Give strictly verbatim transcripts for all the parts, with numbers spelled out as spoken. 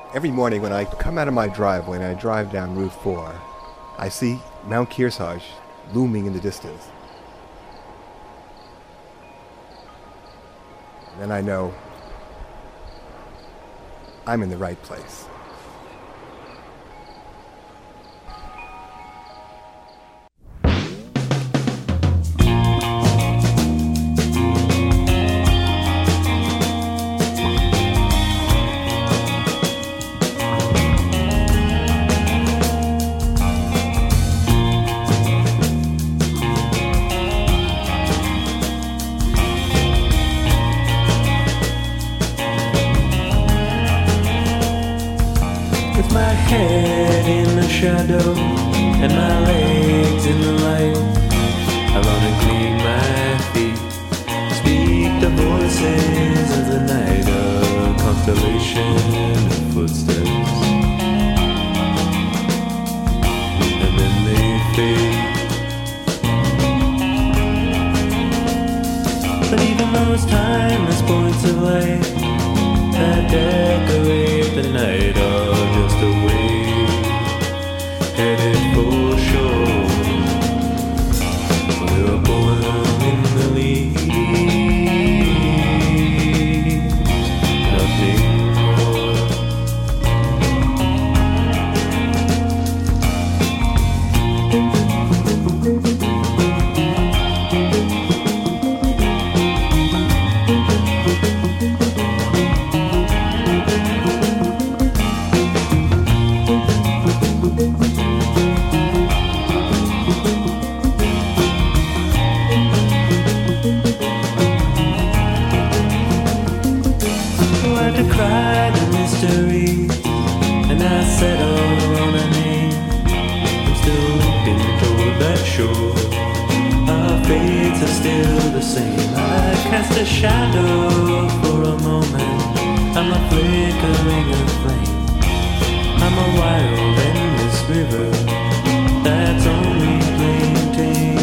Every morning when I come out of my driveway and I drive down Route four, I see Mount Kearsarge looming in the distance. And then I know I'm in the right place. Head in the shadow and my legs in the light. Ironically, my feet speak the voices of the night, a constellation of footsteps, and then they fade. But even those timeless points of light that decorate the night are just a wave headed for shore. We're a poem in the leaves, nothing more. Cry the mystery, and I settle on a name. I'm still looking toward that shore. Our fates are still the same. I cast a shadow for a moment. I'm a flickering of flame. I'm a wild endless river that's only plain tame.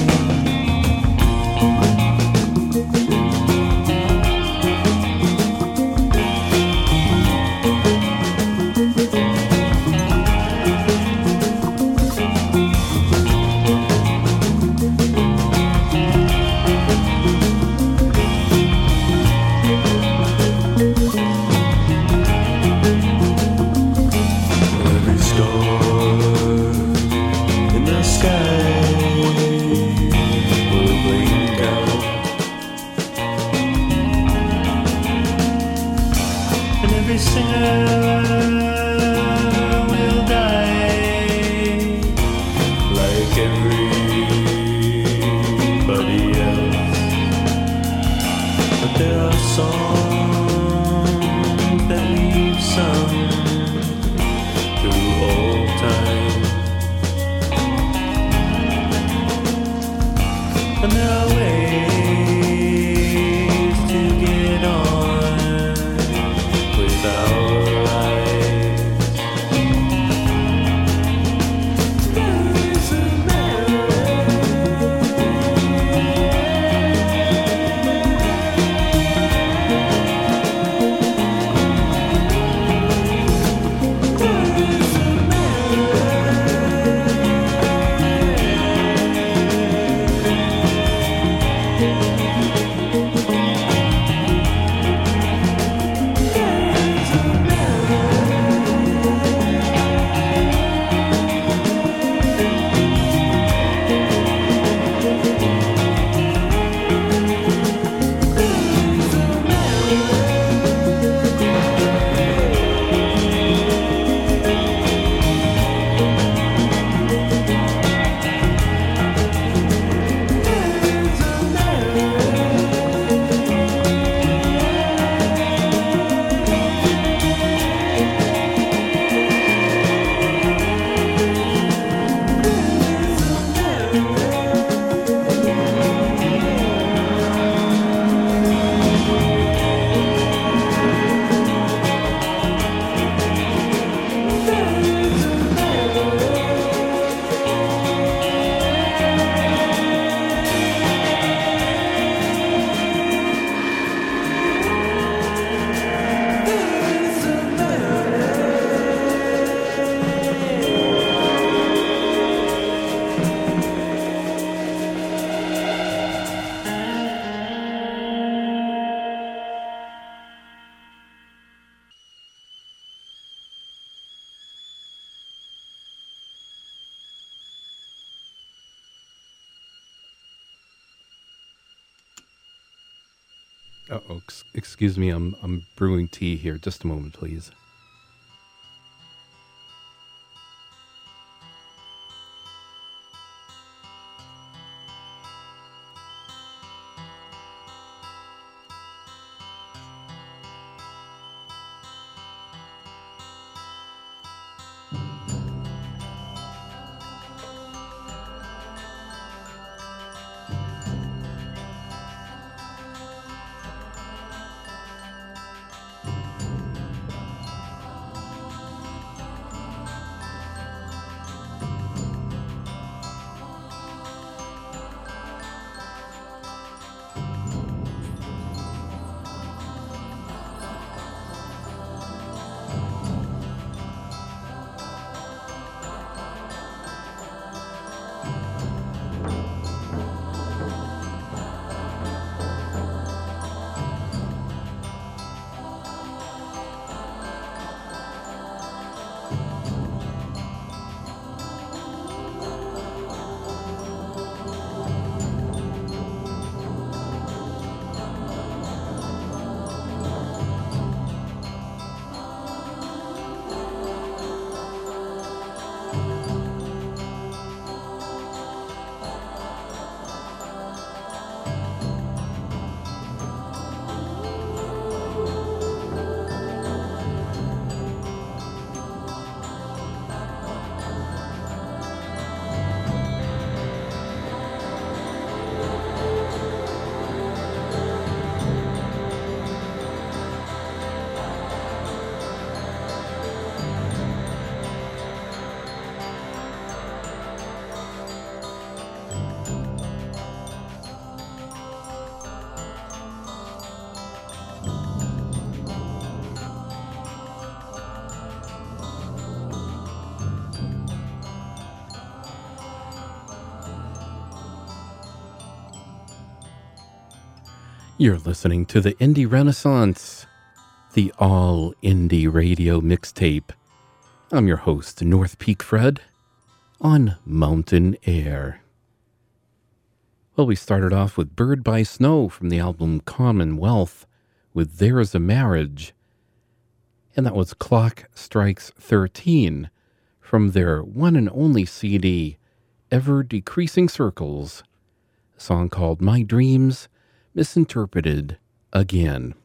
Uh-oh, ex- excuse me, I'm I'm brewing tea here. Just a moment, please. You're listening to the Indie Renaissance, the all indie radio mixtape. I'm your host, North Peak Fred, on Mountain Air. Well, we started off with Bird by Snow from the album Commonwealth with There's a Marriage. And that was Clock Strikes thirteen from their one and only C D, Ever Decreasing Circles, a song called My Dreams Misinterpreted Again.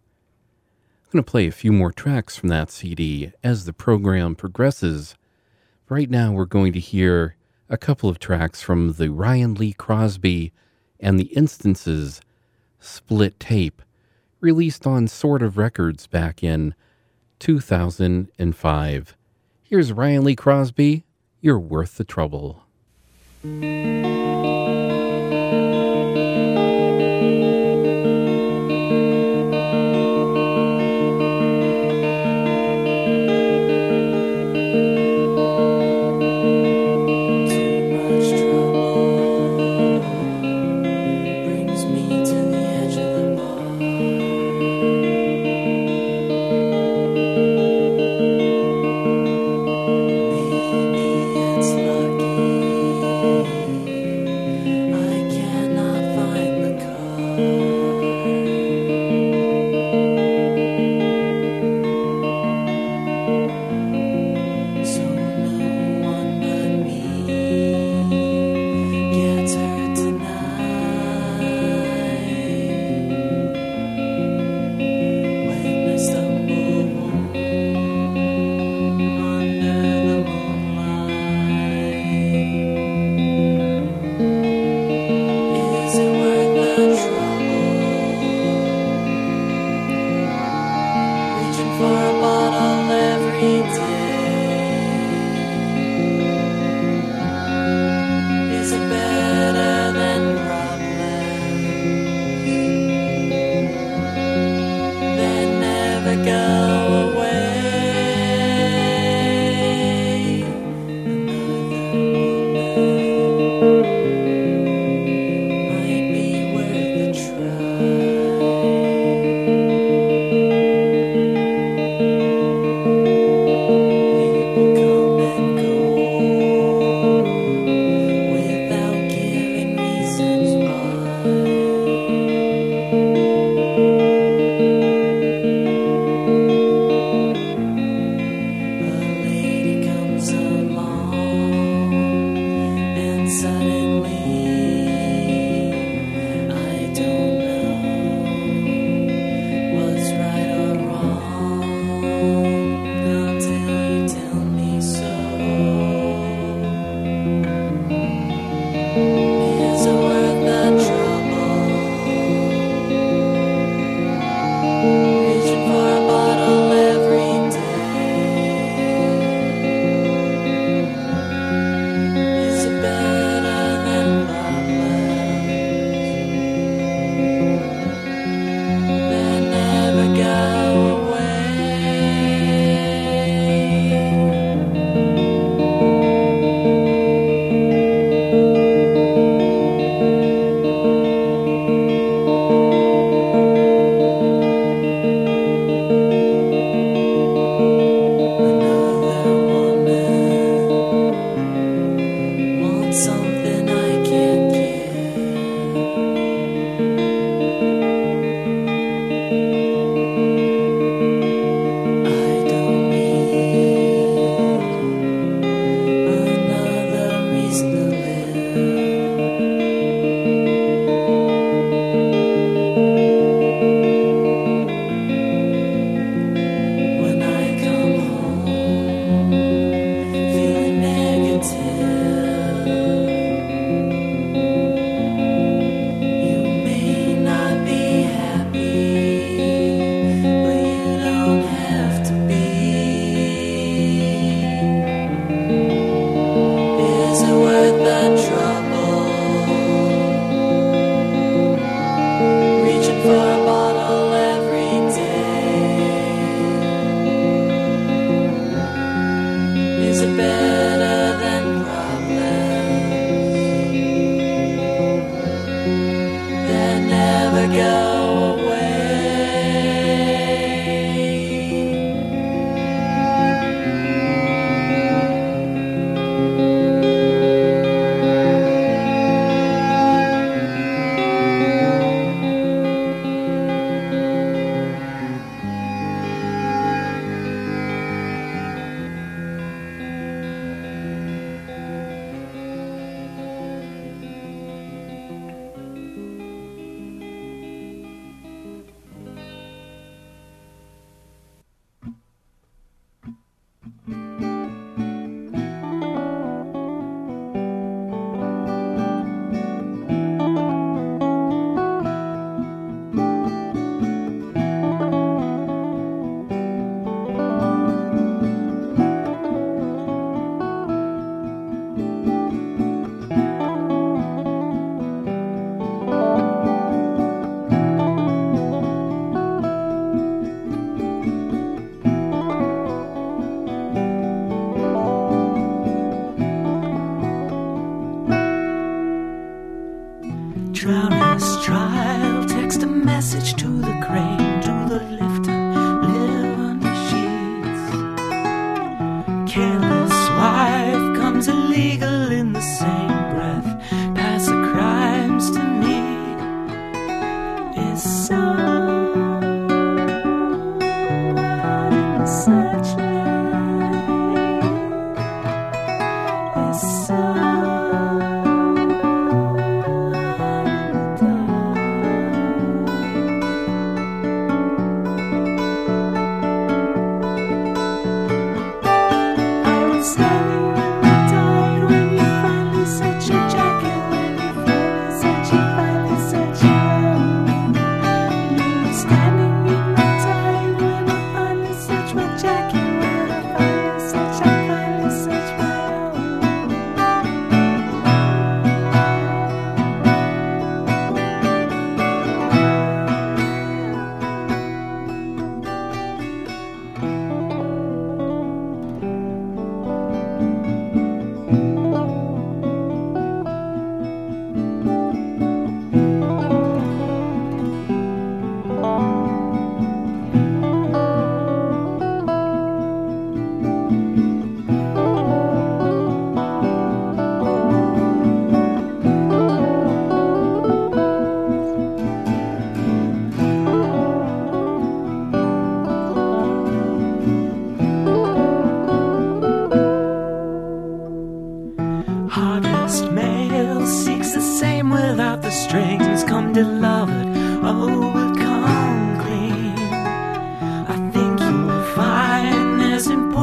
I'm going to play a few more tracks from that C D as the program progresses. Right now we're going to hear a couple of tracks from the Ryan Lee Crosby and the Instances split tape, released on Sort of Records back in two thousand five. Here's Ryan Lee Crosby, You're Worth the Trouble. Maybe it's lucky.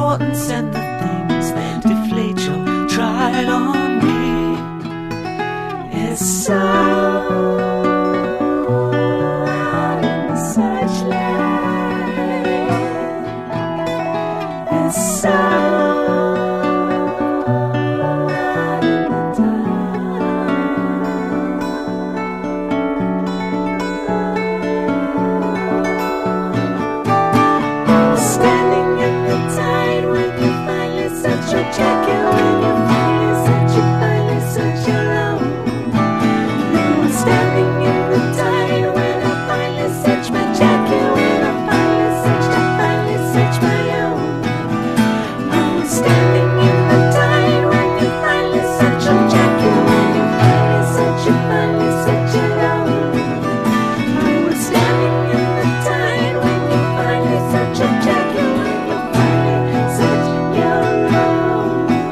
importance and the things that deflate your trial on me. It's so out in the searchlight. It's so out in the dark. Standing in the tide when you finally search your jacket, when you finally search, you finally search your own. Standing in the tide when I finally search my jacket, when I finally search, I finally search my own. I'm standing in the tide when you finally search your jacket, when you finally search, you finally search your own. I was standing in the tide when you finally search your jacket, when you finally search your own.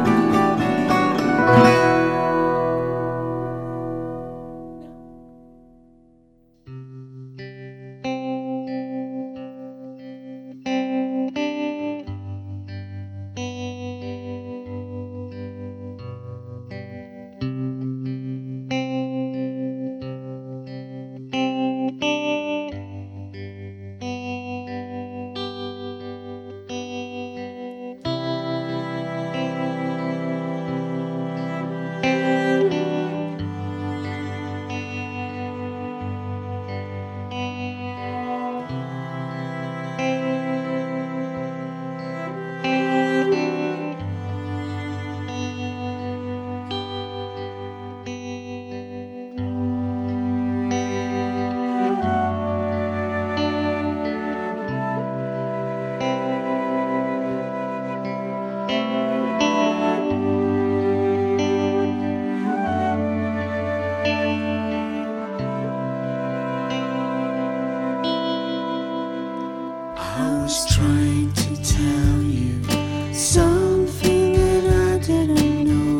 I was trying to tell you something that I didn't know.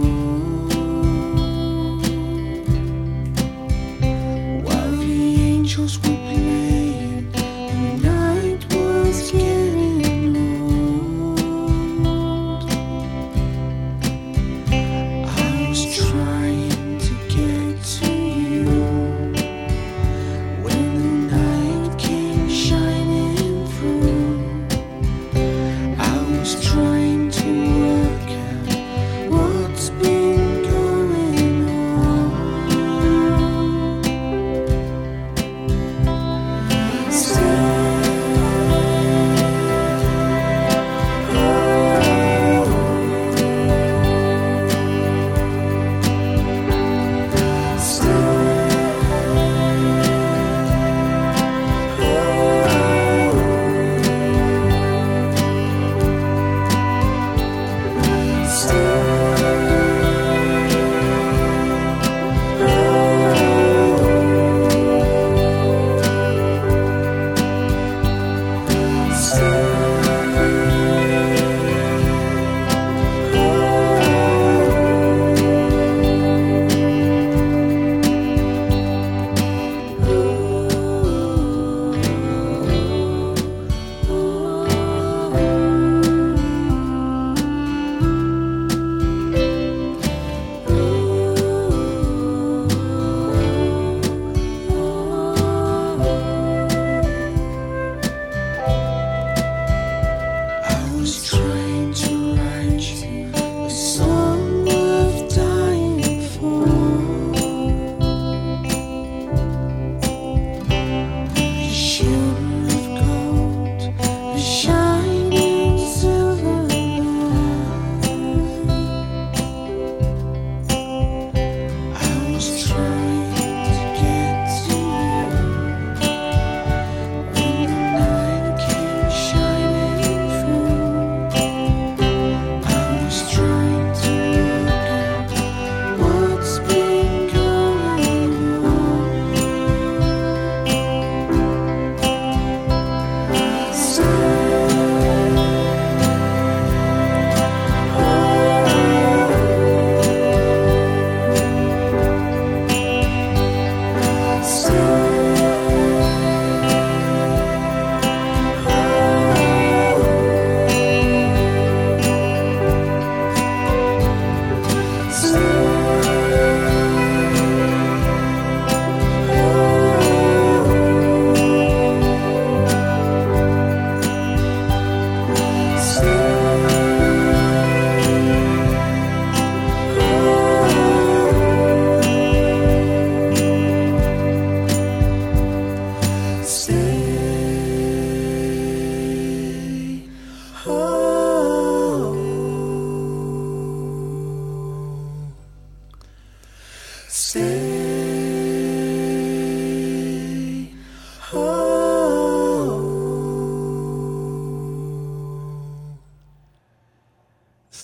While the angels were playing, the night was getting old. I was trying to get to you when the night came shining through. I was trying to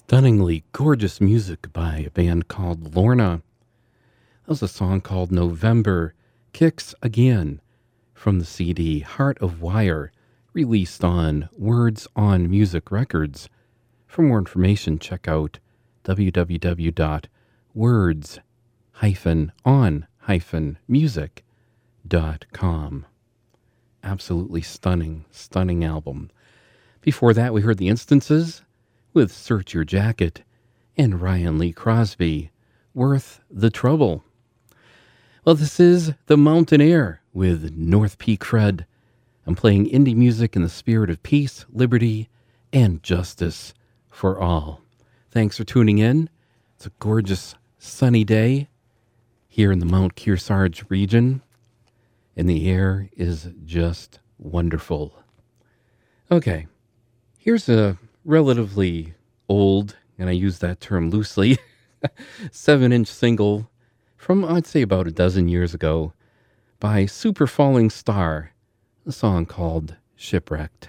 Stunningly gorgeous music by a band called Lorna. That was a song called November Kicks Again from the C D Heart of Wire, released on Words on Music Records. For more information, check out w w w dot words on music dot com. Absolutely stunning, stunning album. Before that, we heard The Instances with Search Your Jacket, and Ryan Lee Crosby, Worth the Trouble. Well, this is The Mountain Air with North Peak Fred. I'm playing indie music in the spirit of peace, liberty, and justice for all. Thanks for tuning in. It's a gorgeous sunny day here in the Mount Kearsarge region, and the air is just wonderful. Okay, here's a relatively old, and I use that term loosely, seven-inch single from, I'd say, about a dozen years ago by Super Falling Star, a song called Shipwrecked.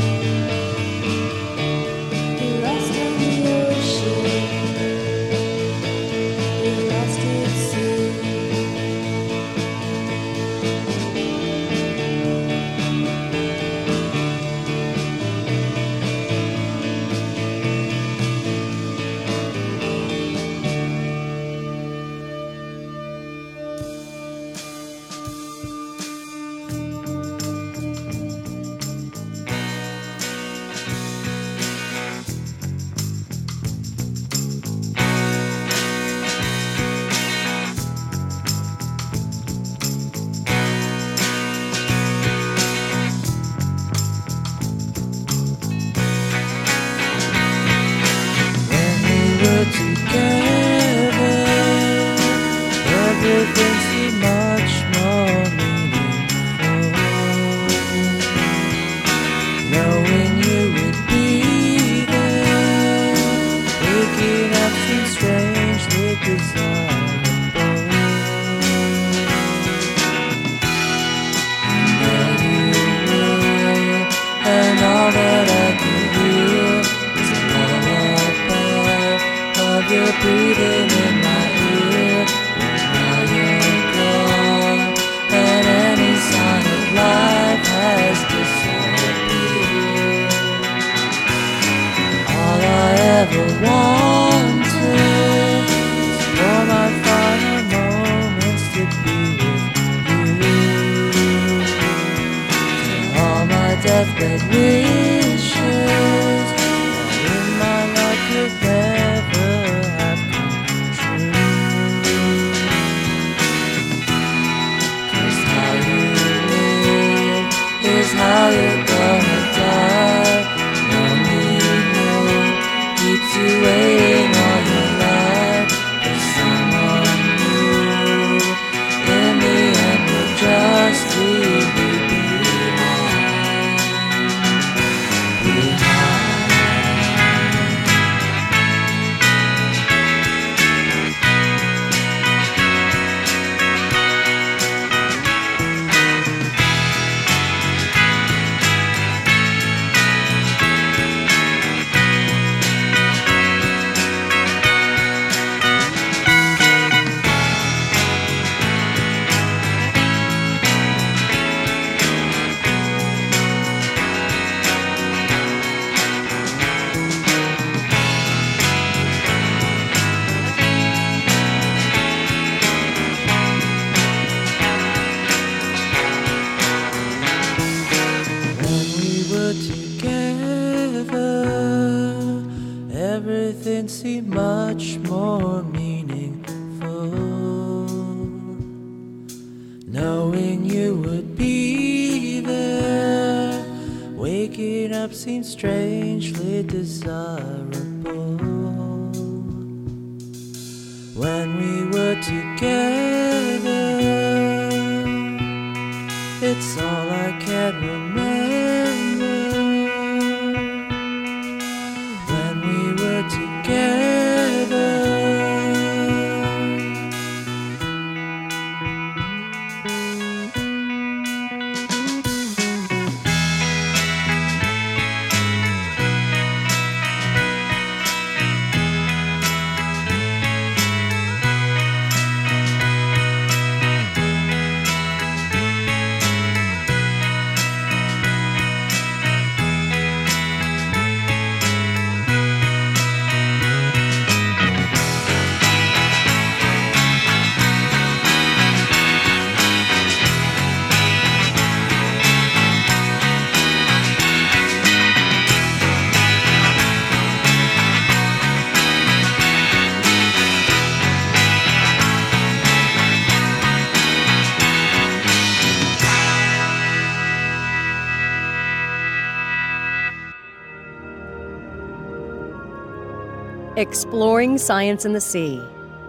Lost on the ocean. breathing in my ear. Now you're gone, and any sign of life has disappeared. All I ever wanted is for my final moments to be with you. To all my deathbed wishes that in my life could never have come true. 'Cause how you live is how you're gonna die. No need more keeps you waiting all your life for someone new. In the end, we'll just leave you behind. Behind. When we were together, everything seemed much more meaningful. Knowing you would be there, waking up seemed strangely desirable. When we were together, it's all I can remember. When we were together. Exploring Science in the Sea.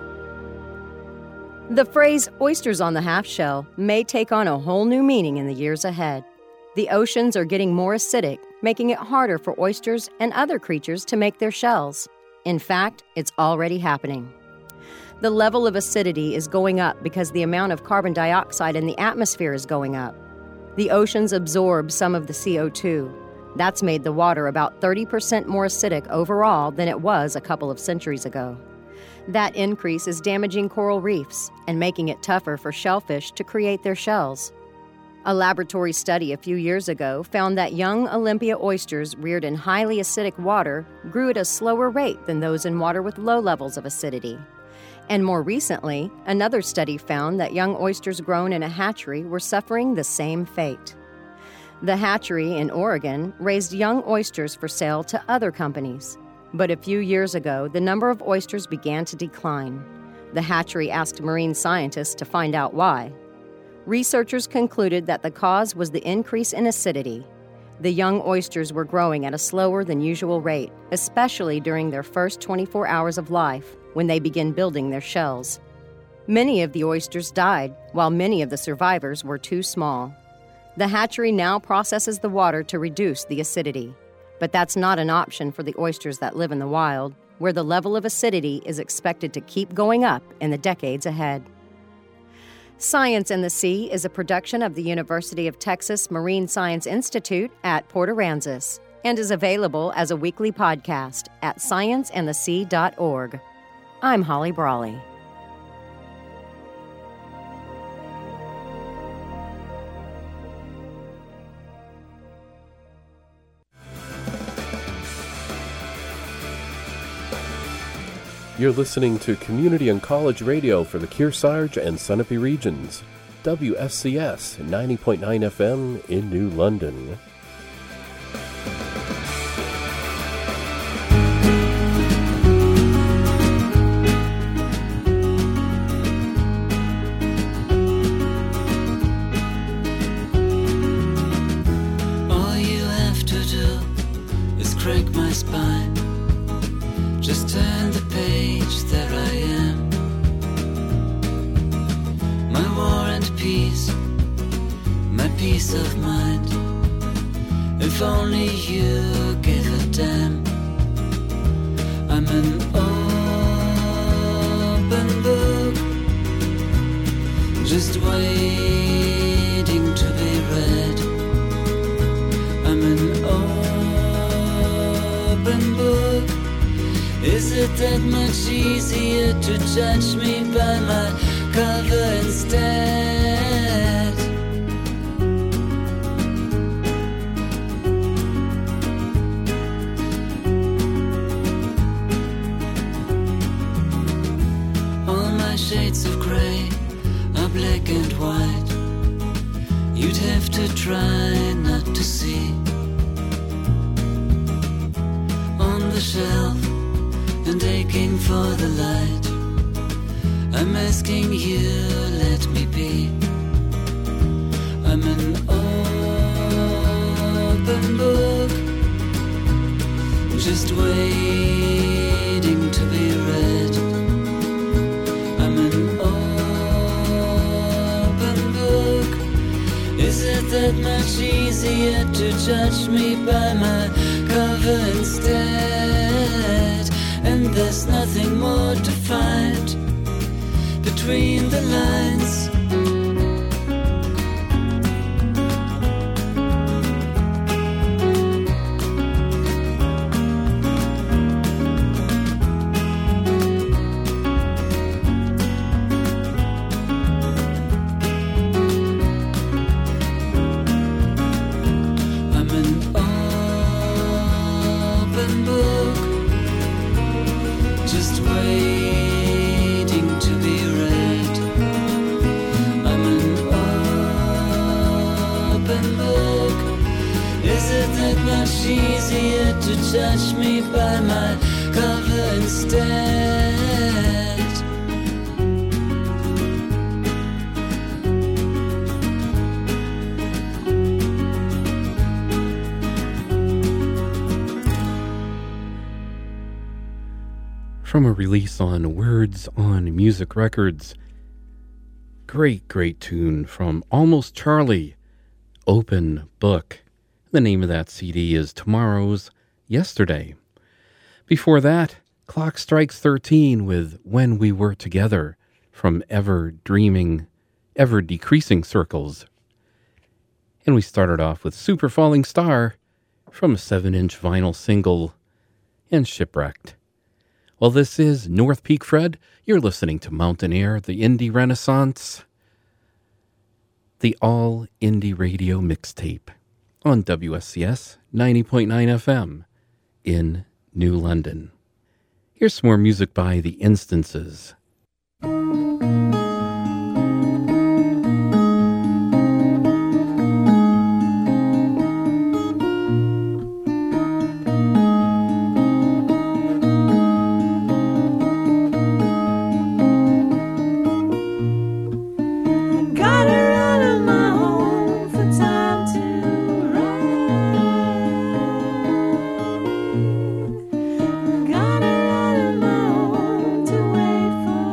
The phrase oysters on the half shell may take on a whole new meaning in the years ahead. The oceans are getting more acidic, making it harder for oysters and other creatures to make their shells. In fact, it's already happening. The level of acidity is going up because the amount of carbon dioxide in the atmosphere is going up. The oceans absorb some of the C O two. That's made the water about thirty percent more acidic overall than it was a couple of centuries ago. That increase is damaging coral reefs and making it tougher for shellfish to create their shells. A laboratory study a few years ago found that young Olympia oysters reared in highly acidic water grew at a slower rate than those in water with low levels of acidity. And more recently, another study found that young oysters grown in a hatchery were suffering the same fate. The hatchery in Oregon raised young oysters for sale to other companies. But a few years ago, the number of oysters began to decline. The hatchery asked marine scientists to find out why. Researchers concluded that the cause was the increase in acidity. The young oysters were growing at a slower than usual rate, especially during their first twenty-four hours of life, when they begin building their shells. Many of the oysters died, while many of the survivors were too small. The hatchery now processes the water to reduce the acidity. But that's not an option for the oysters that live in the wild, where the level of acidity is expected to keep going up in the decades ahead. Science in the Sea is a production of the University of Texas Marine Science Institute at Port Aransas and is available as a weekly podcast at science and the sea dot org. I'm Holly Brawley. You're listening to Community and College Radio for the Kearsarge and Sunapee regions. W S C S ninety point nine F M in New London. All you have to do is crack my spine. Just turn the page, there I am. My war and peace, my peace of mind. If only you give a damn. I'm an open book, just waiting to be read. I'm an open book. Is it that much easier to judge me by my cover instead? All my shades of grey are black and white. You'd have to try not to see. On the shelf and aching for the light, I'm asking you, let me be. I'm an open book, just waiting to be read. I'm an open book. Is it that much easier to judge me by my cover instead? And there's nothing more to find between the lines. I'm an open book, just waiting to be read. I'm an open book. Is it that much easier to judge me by my cover instead? From a release on Words on Music Records. Great, great tune from Almost Charlie, Open Book. The name of that C D is Tomorrow's Yesterday. Before that, Clock Strikes thirteen with When We Were Together from Ever Dreaming, Ever Decreasing Circles. And we started off with Super Falling Star from a seven inch vinyl single and Shipwrecked. Well, this is North Peak Fred. You're listening to Mountain Air, the Indie Renaissance, the All Indie Radio Mixtape on W S C S ninety point nine F M in New London. Here's some more music by The Instances. Gotta run on my own to wait for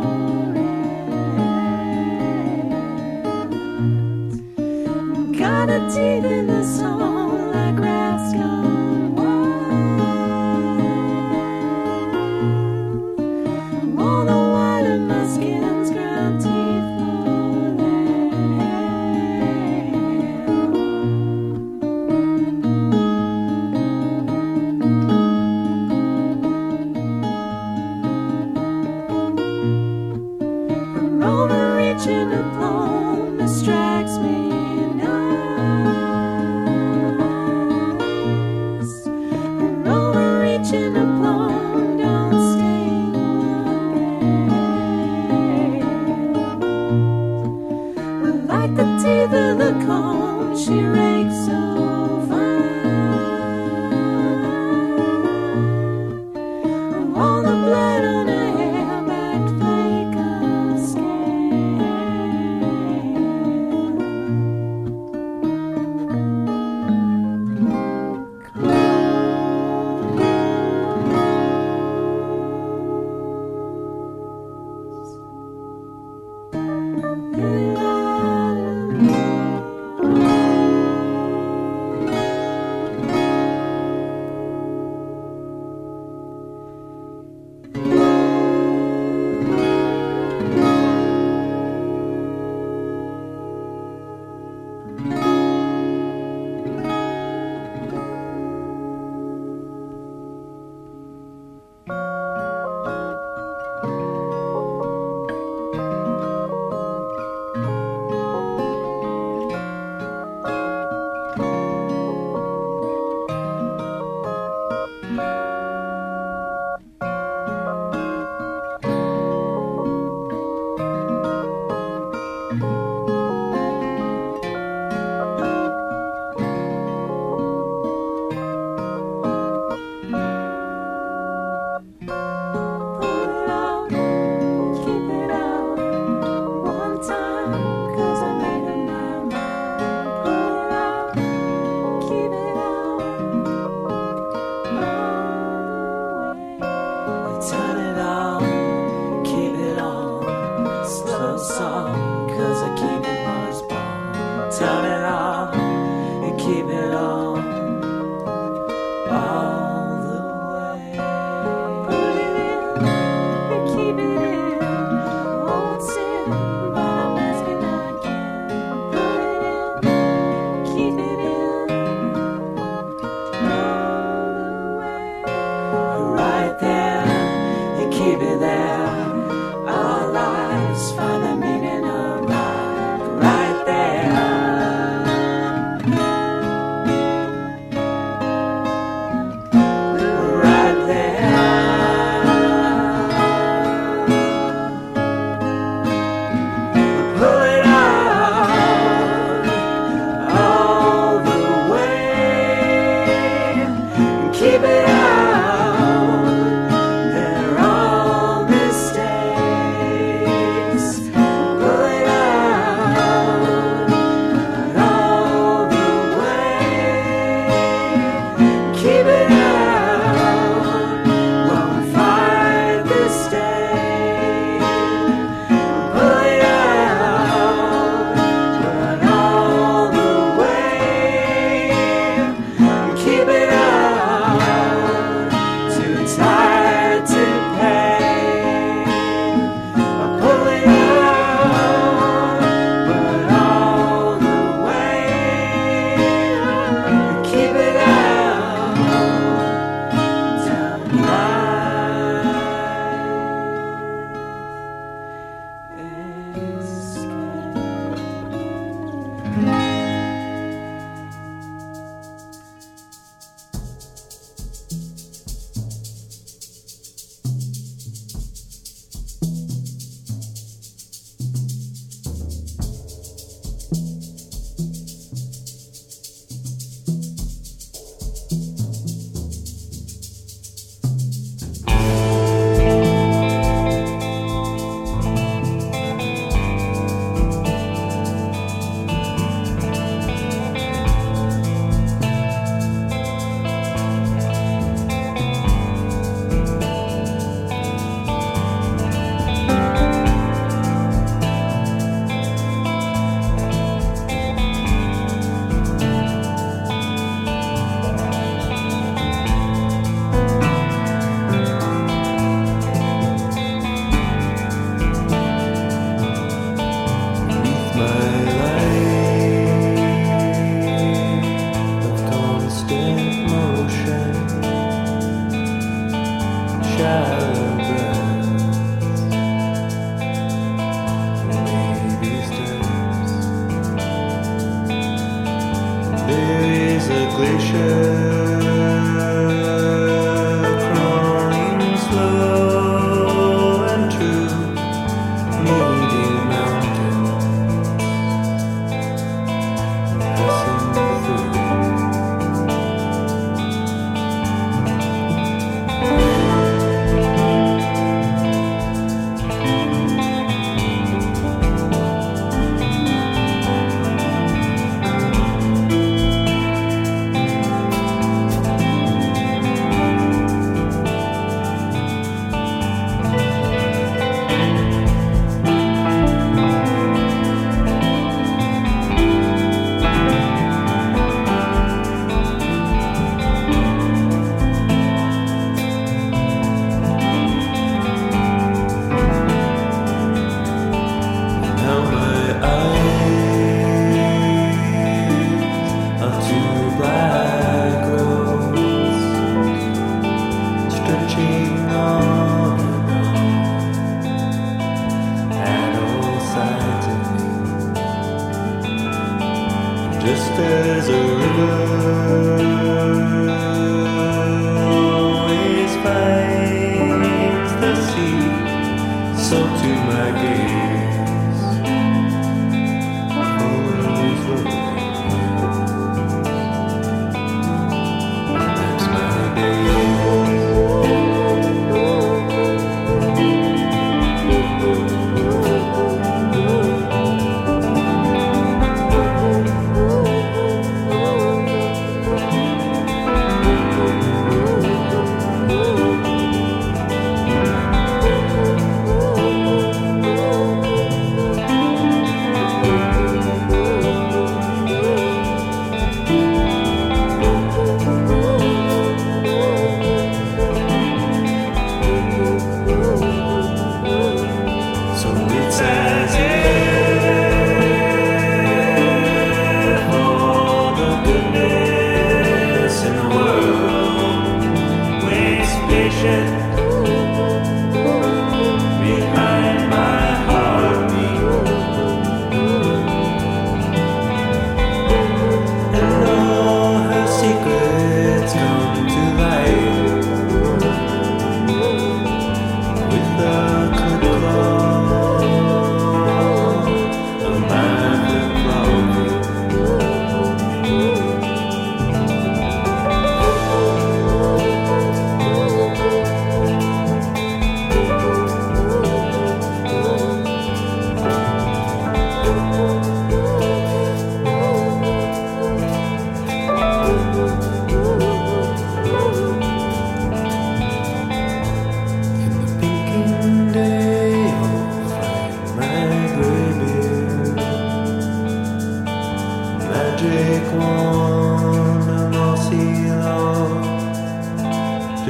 keep it out. They're all mistakes. Pull it out, but all the way. Keep it out, won't fight this day. Pull it out, but all the way. Keep it out, too tired to pay. Pull it out, but all the way. Keep it out, down just as a river always finds the sea, so to my gaze follows the wind. That's my day.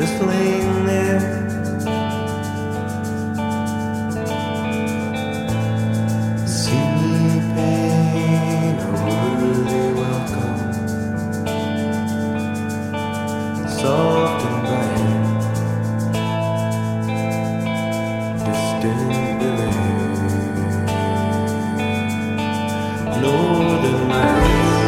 just laying there. Sleeping, a worthy welcome, soft and bright, distant village, northern lights.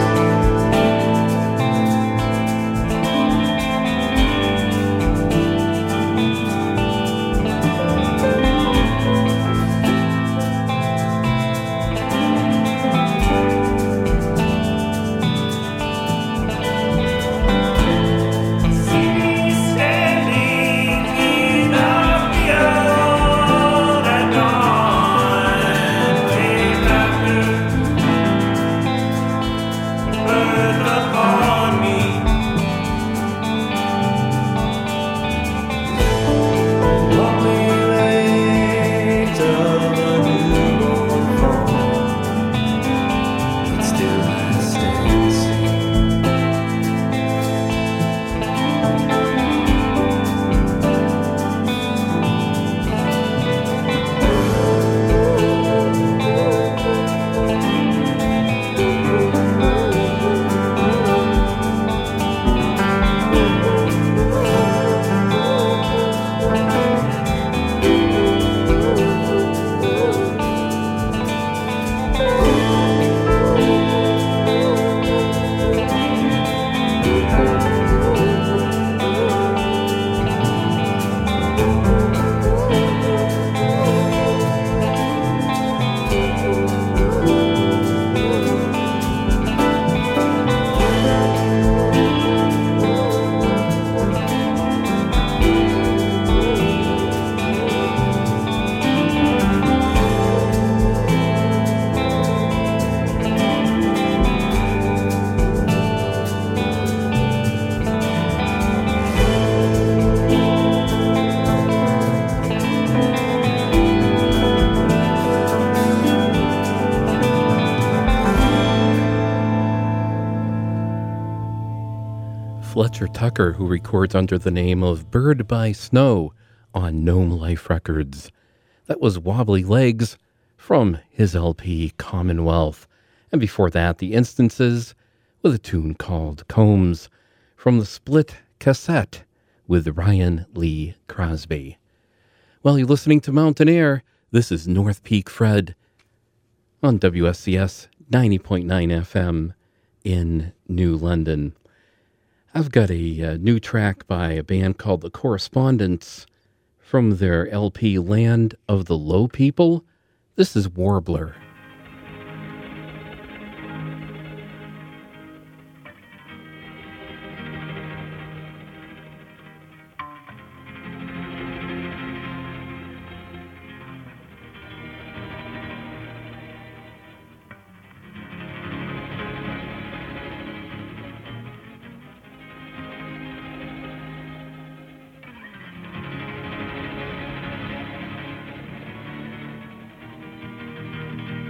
Fletcher Tucker, who records under the name of Bird by Snow on Gnome Life Records. That was Wobbly Legs from his L P Commonwealth. And before that, The Instances with a tune called Combs from the split cassette with Ryan Lee Crosby. Well, you're listening to Mountain Air. This is North Peak Fred on W S C S ninety point nine F M in New London. I've got a, a new track by a band called The Correspondents from their L P Land of the Low People. This is Warbler. Thank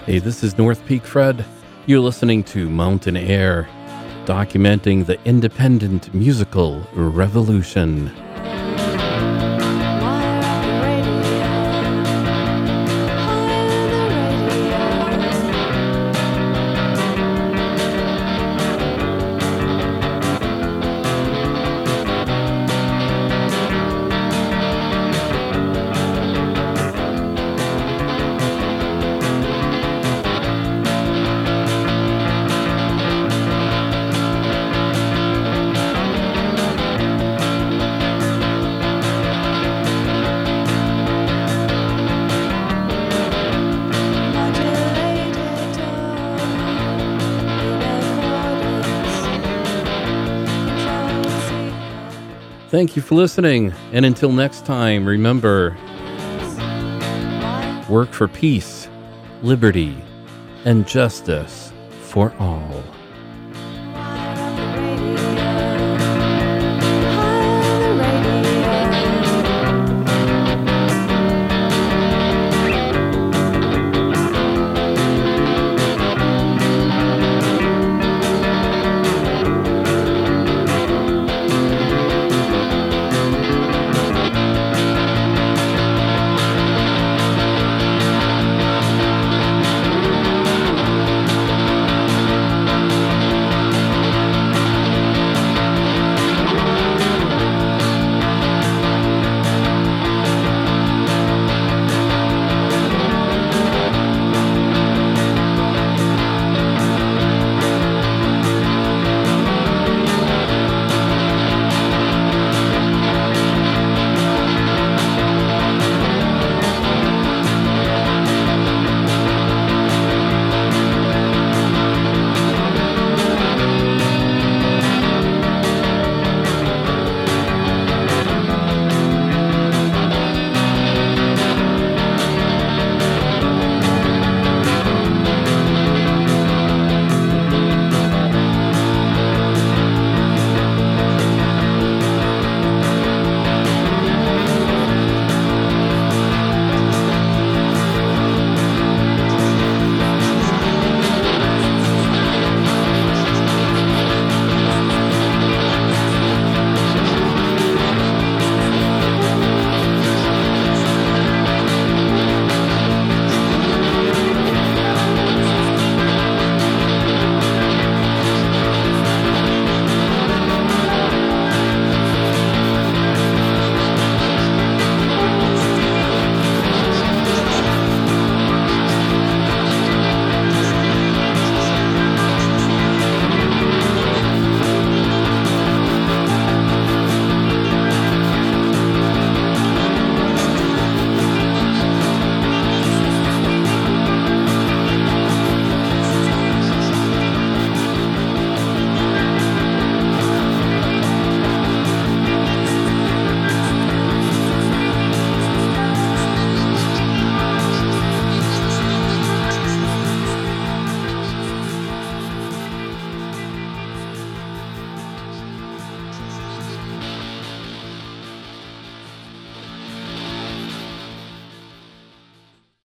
Hey, this is North Peak Fred. You're listening to Mountain Air, documenting the independent musical revolution. Thank you for listening, and until next time, remember, work for peace, liberty, and justice for all.